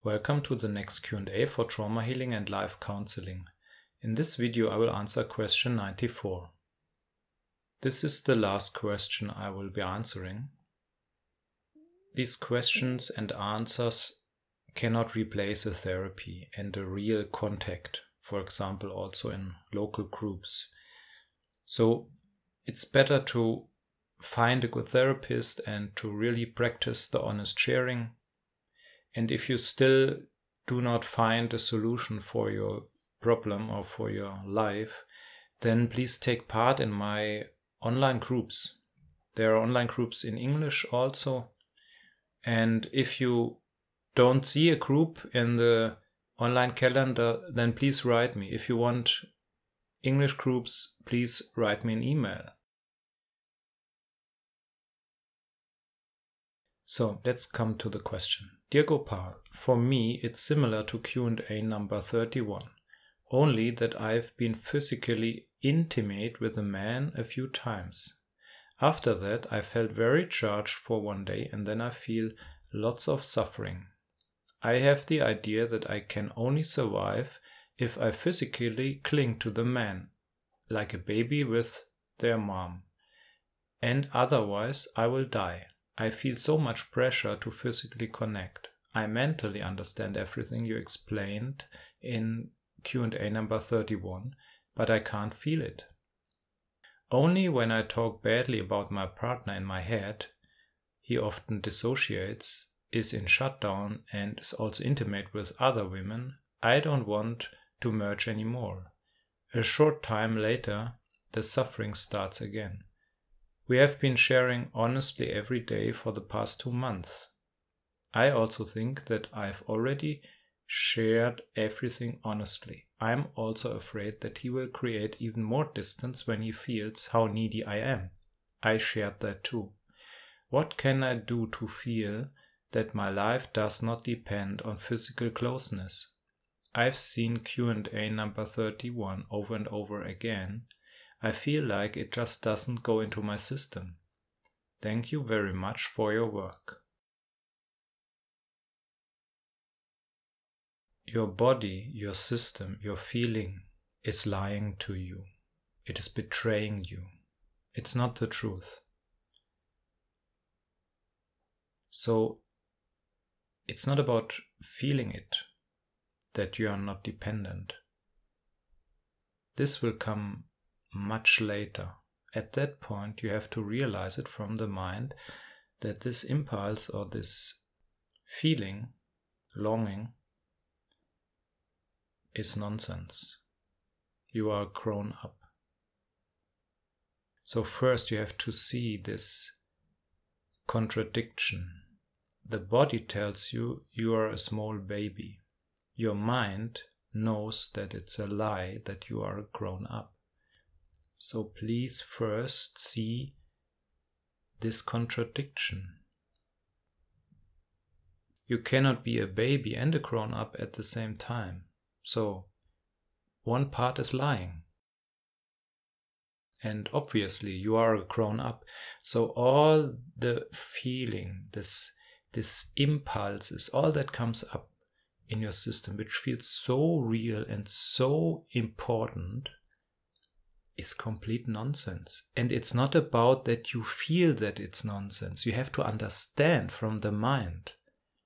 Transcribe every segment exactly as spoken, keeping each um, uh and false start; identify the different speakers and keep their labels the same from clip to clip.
Speaker 1: Welcome to the next Q and A for trauma healing and life counseling. In this video I will answer question ninety-four. This is the last question I will be answering. These questions and answers cannot replace a therapy and a real contact, for example also in local groups. So it's better to find a good therapist and to really practice the honest sharing. And if you still do not find a solution for your problem or for your life, then please take part in my online groups. There are online groups in English also. And if you don't see a group in the online calendar, then please write me. If you want English groups, please write me an email. So let's come to the question. Dear Gopal, for me it's similar to Q and A number thirty-one, only that I've been physically intimate with a man a few times. After that I felt very charged for one day and then I feel lots of suffering. I have the idea that I can only survive if I physically cling to the man, like a baby with their mom, and otherwise I will die. I feel so much pressure to physically connect. I mentally understand everything you explained in Q and A number thirty-one, but I can't feel it. Only when I talk badly about my partner in my head, he often dissociates, is in shutdown and is also intimate with other women, I don't want to merge anymore. A short time later, the suffering starts again. We have been sharing honestly every day for the past two months. I also think that I've already shared everything honestly. I'm also afraid that he will create even more distance when he feels how needy I am. I shared that too. What can I do to feel that my life does not depend on physical closeness? I've seen Q and A number thirty-one over and over again. I feel like it just doesn't go into my system. Thank you very much for your work. Your body, your system, your feeling is lying to you. It is betraying you. It's not the truth. So it's not about feeling it, that you are not dependent. This will come much later. At that point you have to realize it from the mind that this impulse or this feeling, longing, is nonsense. You are grown up. So first you have to see this contradiction. The body tells you you are a small baby. Your mind knows that it's a lie, that you are grown up. So please first see this contradiction. You cannot be a baby and a grown-up at the same time. So one part is lying. And obviously you are a grown-up. So all the feeling, this, this impulses, all that comes up in your system, which feels so real and so important, is complete nonsense. And it's not about that you feel that it's nonsense. You have to understand from the mind.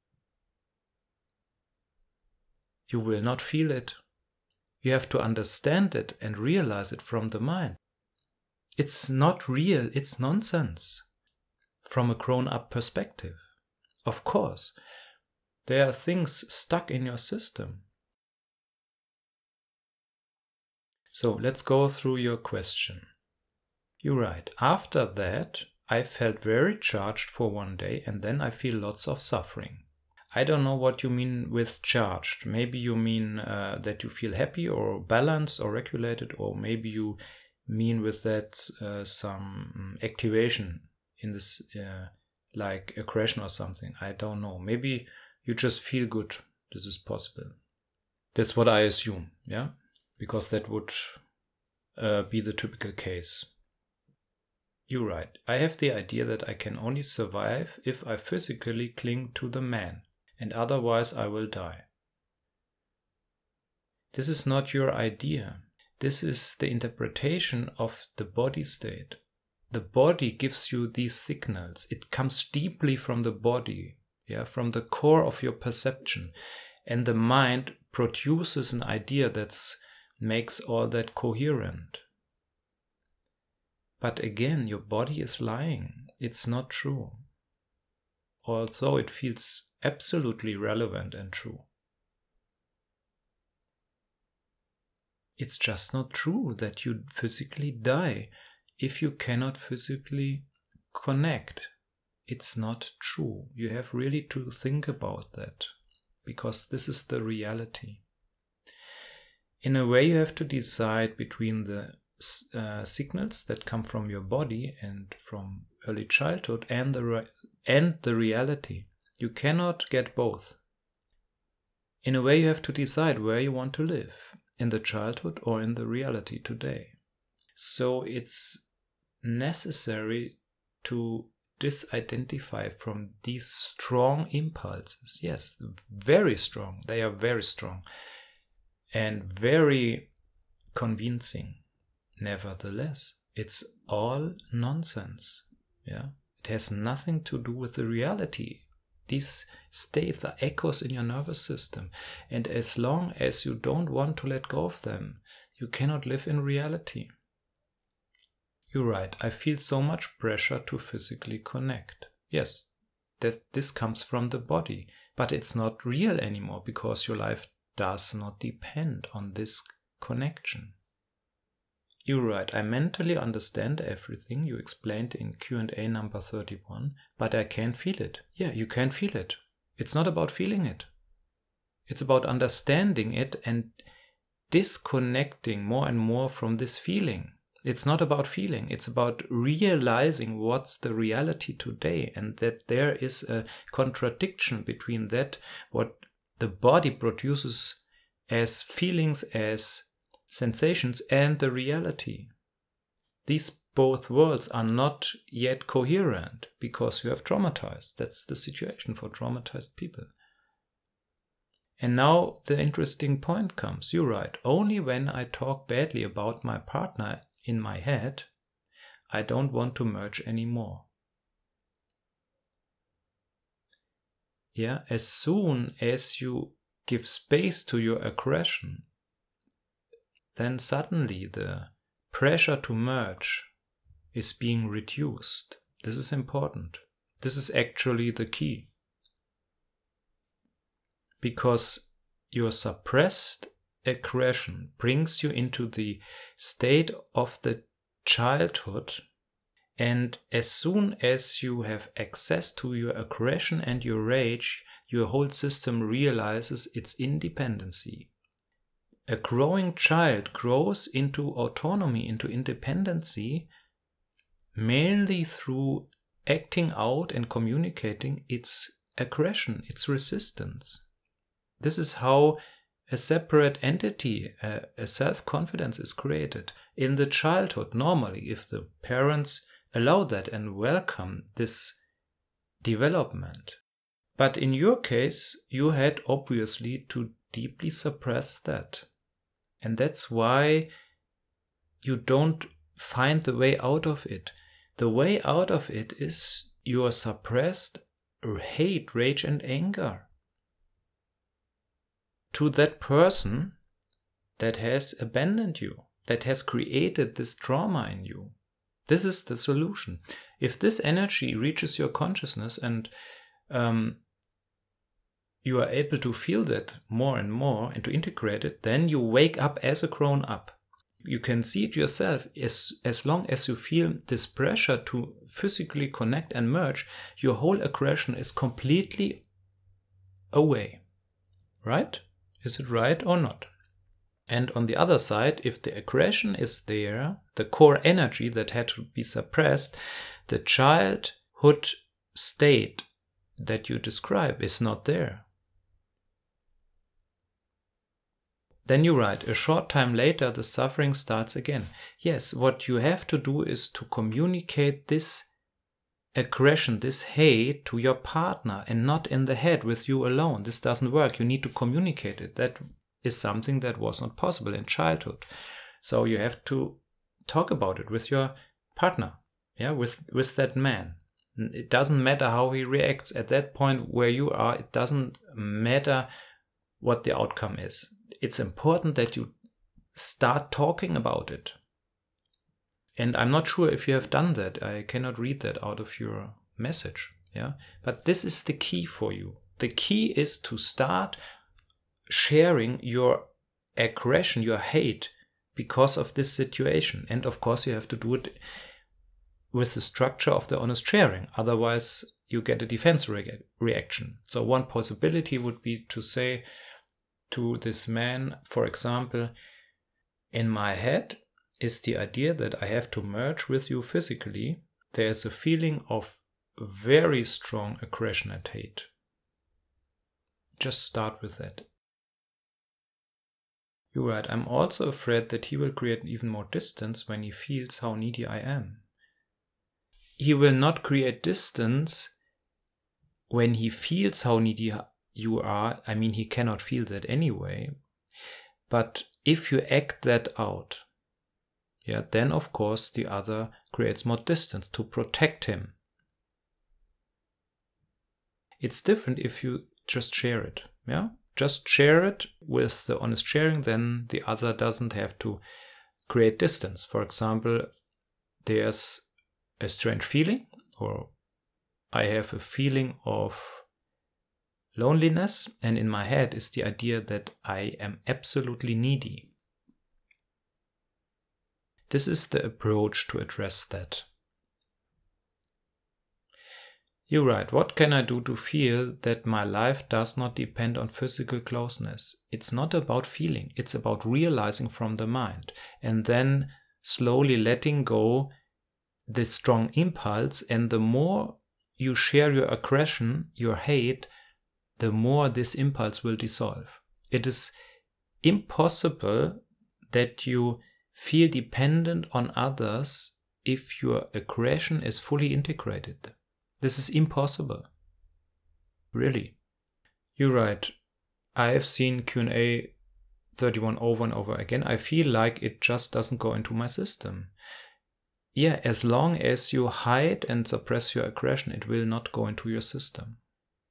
Speaker 1: You will not feel it. You have to understand it and realize it from the mind. It's not real, it's nonsense. From a grown-up perspective. Of course, there are things stuck in your system. So let's go through your question. You write, after that I felt very charged for one day and then I feel lots of suffering. I don't know what you mean with charged. Maybe you mean uh, that you feel happy or balanced or regulated, or maybe you mean with that uh, some activation in this, uh, like aggression or something. I don't know. Maybe you just feel good. This is possible. That's what I assume, yeah? Because that would uh, be the typical case. You write, I have the idea that I can only survive if I physically cling to the man. and otherwise I will die. This is not your idea. This is the interpretation of the body state. The body gives you these signals. It comes deeply from the body, yeah, from the core of your perception. And the mind produces an idea that makes all that coherent. But again, your body is lying. It's not true. Although it feels absolutely relevant and true. It's just not true that you physically die if you cannot physically connect. It's not true. You have really to think about that, because this is the reality. In a way, you have to decide between the uh, signals that come from your body and from early childhood and the re- and the reality. You cannot get both. In a way, you have to decide where you want to live, in the childhood or in the reality today. So it's necessary to disidentify from these strong impulses. Yes, very strong. They are very strong and very convincing. Nevertheless, it's all nonsense. Yeah, it has nothing to do with the reality. These states are echoes in your nervous system, and as long as you don't want to let go of them, you cannot live in reality. You're right, I feel so much pressure to physically connect. Yes, that this comes from the body, but it's not real anymore because your life does not depend on this connection. You're right, I mentally understand everything you explained in Q and A number thirty-one, but I can't feel it. Yeah, you can feel it. It's not about feeling it. It's about understanding it and disconnecting more and more from this feeling. It's not about feeling, it's about realizing what's the reality today, and that there is a contradiction between that, what the body produces as feelings, as sensations, and the reality. These both worlds are not yet coherent because you have traumatized. That's the situation for traumatized people. And now the interesting point comes. You're right. Only when I talk badly about my partner in my head, I don't want to merge anymore. Yeah, as soon as you give space to your aggression, then suddenly the pressure to merge is being reduced. This is important. This is actually the key. Because your suppressed aggression brings you into the state of the childhood, and as soon as you have access to your aggression and your rage, your whole system realizes its independency. A growing child grows into autonomy, into independency, mainly through acting out and communicating its aggression, its resistance. This is how a separate entity, a, a self-confidence is created in the childhood, normally, if the parents allow that and welcome this development. But in your case, you had obviously to deeply suppress that. And that's why you don't find the way out of it. The way out of it is your suppressed hate, rage, and anger to that person that has abandoned you, that has created this trauma in you. This is the solution. If this energy reaches your consciousness and um, you are able to feel that more and more and to integrate it, then you wake up as a grown up. You can see it yourself. As, as long as you feel this pressure to physically connect and merge, your whole aggression is completely away. Right? Is it right or not? And on the other side, if the aggression is there, the core energy that had to be suppressed, the childhood state that you describe is not there. Then you're right, a short time later the suffering starts again. Yes, what you have to do is to communicate this aggression, this hate to your partner and not in the head with you alone. This doesn't work. You need to communicate it. That is something that was not possible in childhood. So you have to talk about it with your partner, yeah, with, with that man. It doesn't matter how he reacts at that point where you are. It doesn't matter what the outcome is. It's important that you start talking about it. And I'm not sure if you have done that. I cannot read that out of your message. Yeah, but this is the key for you. The key is to start sharing your aggression, your hate, because of this situation. And of course, you have to do it with the structure of the honest sharing. Otherwise, you get a defense re- reaction. So one possibility would be to say to this man, for example, in my head is the idea that I have to merge with you physically. There's a feeling of very strong aggression and hate. Just start with that. You're right. I'm also afraid that he will create even more distance when he feels how needy I am. He will not create distance when he feels how needy you are. I mean, he cannot feel that anyway. But if you act that out, yeah, then of course the other creates more distance to protect him. It's different if you just share it, yeah? Just share it with the honest sharing, then the other doesn't have to create distance. For example, there's a strange feeling, or I have a feeling of loneliness, and in my head is the idea that I am absolutely needy. This is the approach to address that. You're right. What can I do to feel that my life does not depend on physical closeness? It's not about feeling. It's about realizing from the mind and then slowly letting go the strong impulse. And the more you share your aggression, your hate, the more this impulse will dissolve. It is impossible that you feel dependent on others if your aggression is fully integrated. This is impossible. Really. You're right. I have seen Q and A thirty-one over and over again. I feel like it just doesn't go into my system. Yeah, as long as you hide and suppress your aggression, it will not go into your system.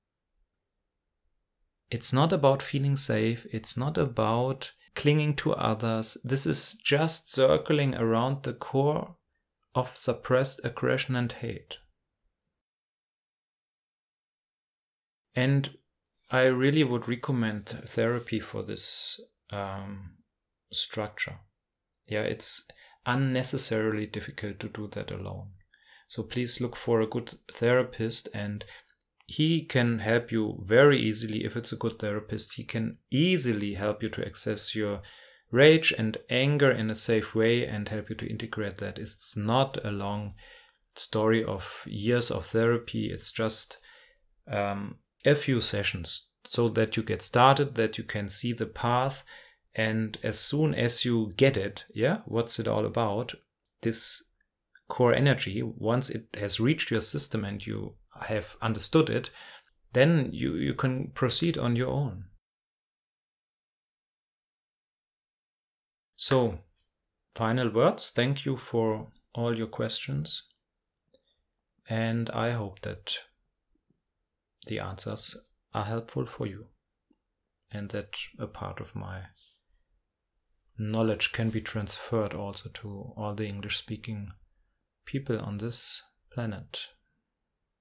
Speaker 1: It's not about feeling safe. It's not about clinging to others. This is just circling around the core of suppressed aggression and hate. And I really would recommend therapy for this um, structure. Yeah, it's unnecessarily difficult to do that alone. So please look for a good therapist, and he can help you very easily. If it's a good therapist, he can easily help you to access your rage and anger in a safe way and help you to integrate that. It's not a long story of years of therapy. It's just um, a few sessions so that you get started, that you can see the path. And as soon as you get it, yeah, what's it all about? This core energy, once it has reached your system and you have understood it, then you, you can proceed on your own. So, final words. Thank you for all your questions. And I hope that the answers are helpful for you and that a part of my knowledge can be transferred also to all the English-speaking people on this planet.